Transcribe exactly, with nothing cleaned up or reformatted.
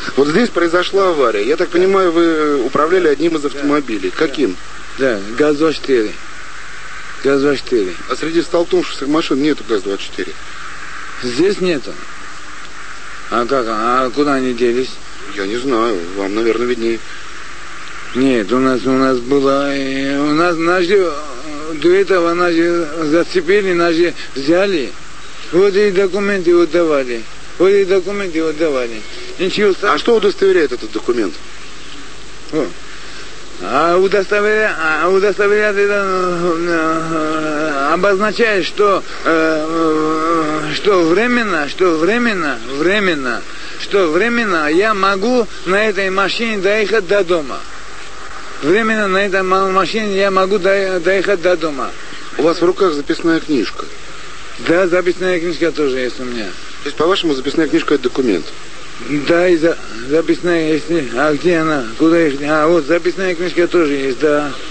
Вот здесь произошла авария. Я так понимаю, вы управляли одним из автомобилей. Каким? Да, ГАЗ-двадцать четыре. ГАЗ-двадцать четыре. А среди столкнувшихся машин нету ГАЗ-двадцать четыре. Здесь нету. А как? А куда они делись? Я не знаю. Вам, наверное, виднее. Нет, у нас у нас было, у нас нас же, до этого нас же зацепили, нас же взяли, вот и документы вот давали, вот и документы вот давали. Ничего. А что удостоверяет этот документ? О. А удостоверяет, а удостоверяет это обозначает, что э, что временно, что временно, временно, что временно я могу на этой машине доехать до дома. Временно на этой машине я могу доехать до дома. У вас в руках записная книжка? Да, записная книжка тоже есть у меня. То есть, по-вашему, записная книжка — это документ? Да, и за, записная есть. А где она? Куда их? А вот записная книжка тоже есть, да.